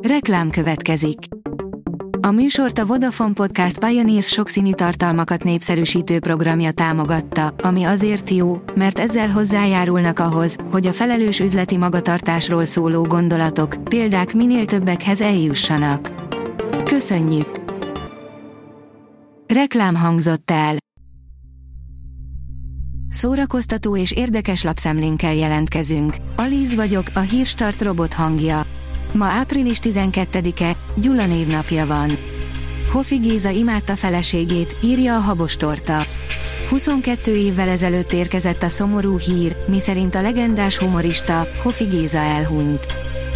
Reklám következik. A műsort a Vodafone Podcast Pioneers sokszínű tartalmakat népszerűsítő programja támogatta, ami azért jó, mert ezzel hozzájárulnak ahhoz, hogy a felelős üzleti magatartásról szóló gondolatok, példák minél többekhez eljussanak. Köszönjük! Reklám hangzott el. Szórakoztató és érdekes lapszemlénkkel jelentkezünk. Alíz vagyok, a Hírstart robot hangja. Ma április 12-e, Gyula névnapja van. Hofi Géza imádta feleségét, írja a Habostorta. 22 évvel ezelőtt érkezett a szomorú hír, miszerint a legendás humorista, Hofi Géza elhunyt.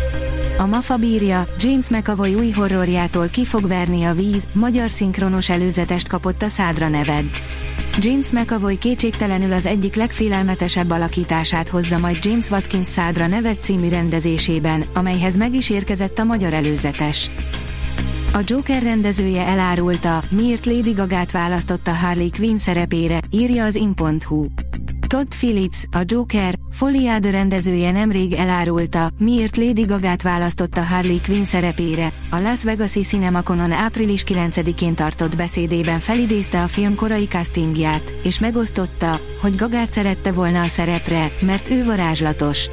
A MAFA bírja, James McAvoy új horrorjától ki fog verni a víz, magyar szinkronos előzetest kapott a Szádra neved. James McAvoy kétségtelenül az egyik legfélelmetesebb alakítását hozza majd James Watkins Szádra neved című rendezésében, amelyhez meg is érkezett a magyar előzetes. A Joker rendezője elárulta, miért Lady Gagát választotta Harley Quinn szerepére, írja az in.hu. Todd Phillips, a Joker, Foliade rendezője nemrég elárulta, miért Lady Gagát választotta Harley Quinn szerepére. A Las Vegas-i CinemaConon április 9-én tartott beszédében felidézte a film korai castingját, és megosztotta, hogy Gagát szerette volna a szerepre, mert ő varázslatos.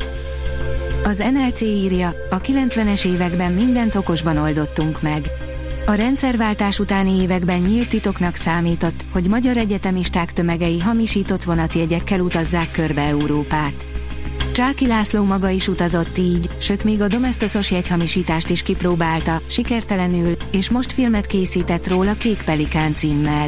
Az NLC írja, a 90-es években mindent okosban oldottunk meg. A rendszerváltás utáni években nyílt titoknak számított, hogy magyar egyetemisták tömegei hamisított vonatjegyekkel utazzák körbe Európát. Csáky László maga is utazott így, sőt még a Domestosos jegyhamisítást is kipróbálta, sikertelenül, és most filmet készített róla Kék Pelikán címmel.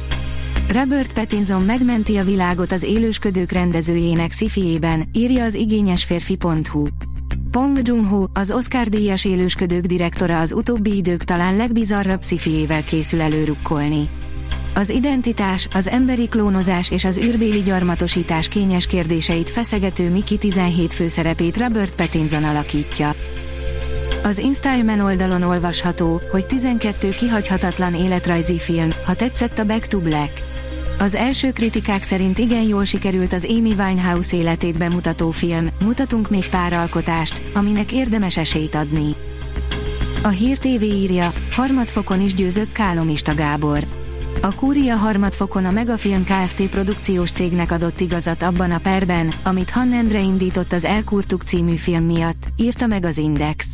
Robert Pattinson megmenti a világot az Élősködők rendezőjének sci-fiében, írja az igényesférfi.hu. Bong Joon-ho, az Oscar-díjas Élősködők direktora az utóbbi idők talán legbizarrabb sci-fiével készül előrukkolni. Az identitás, az emberi klónozás és az űrbéli gyarmatosítás kényes kérdéseit feszegető Mickey 17 főszerepét Robert Pattinson alakítja. Az InStyleman oldalon olvasható, hogy 12 kihagyhatatlan életrajzi film, ha tetszett a Back to Black. Az első kritikák szerint igen jól sikerült az Amy Winehouse életét bemutató film, mutatunk még pár alkotást, aminek érdemes esélyt adni. A Hír TV írja, harmadfokon is győzött Kálomista Gábor. A Kúria harmadfokon a Megafilm Kft. Produkciós cégnek adott igazat abban a perben, amit Han Endre indított az Elkurtuk című film miatt, írta meg az Index.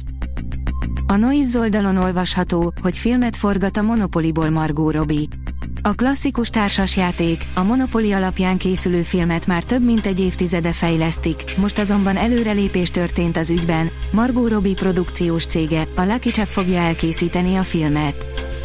A Noise oldalon olvasható, hogy filmet forgat a Monopolyból Margot Robbie. A klasszikus társasjáték, a Monopoly alapján készülő filmet már több mint egy évtizede fejlesztik, most azonban előrelépés történt az ügyben, Margot Robbie produkciós cége, a Lucky Chuck fogja elkészíteni a filmet.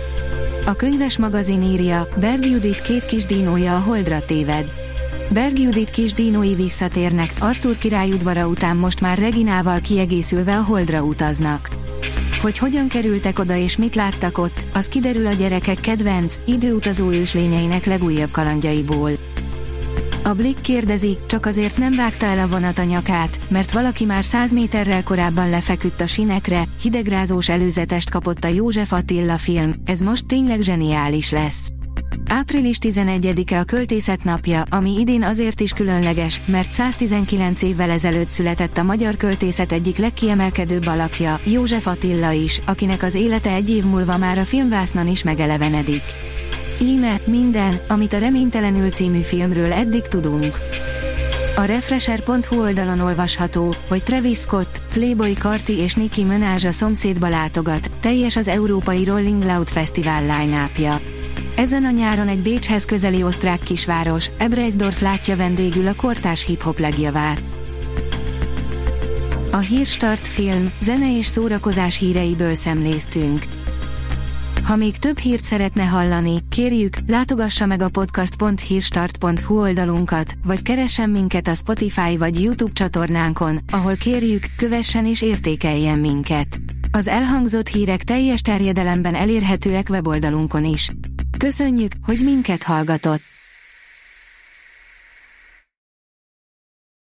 A Könyves magazin írja, Berg Judit két kis dinója a Holdra téved. Berg Judit kis dinói visszatérnek, Arthur király udvara után most már Reginával kiegészülve a Holdra utaznak. Hogy hogyan kerültek oda és mit láttak ott, az kiderül a gyerekek kedvenc, időutazó őslényeinek legújabb kalandjaiból. A Blick kérdezi, csak azért nem vágta el a vonat a nyakát, mert valaki már 100 méterrel korábban lefeküdt a sinekre, hidegrázós előzetest kapott a József Attila film, ez most tényleg zseniális lesz. Április 11-e a Költészet napja, ami idén azért is különleges, mert 119 évvel ezelőtt született a magyar költészet egyik legkiemelkedőbb alakja, József Attila is, akinek az élete egy év múlva már a filmvásznon is megelevenedik. Íme, minden, amit a Reménytelenül című filmről eddig tudunk. A Refresher.hu oldalon olvasható, hogy Travis Scott, Playboi Carti és Nicki Minaj a szomszédba látogat, teljes az európai Rolling Loud Fesztivál line-upja. Ezen a nyáron egy Bécshez közeli osztrák kisváros, Ebreisdorf látja vendégül a kortárs hip-hop legjavát. A Hírstart film, zene és szórakozás híreiből szemléztünk. Ha még több hírt szeretne hallani, kérjük, látogassa meg a podcast.hírstart.hu oldalunkat, vagy keressen minket a Spotify vagy YouTube csatornánkon, ahol kérjük, kövessen és értékeljen minket. Az elhangzott hírek teljes terjedelemben elérhetőek weboldalunkon is. Köszönjük, hogy minket hallgatott!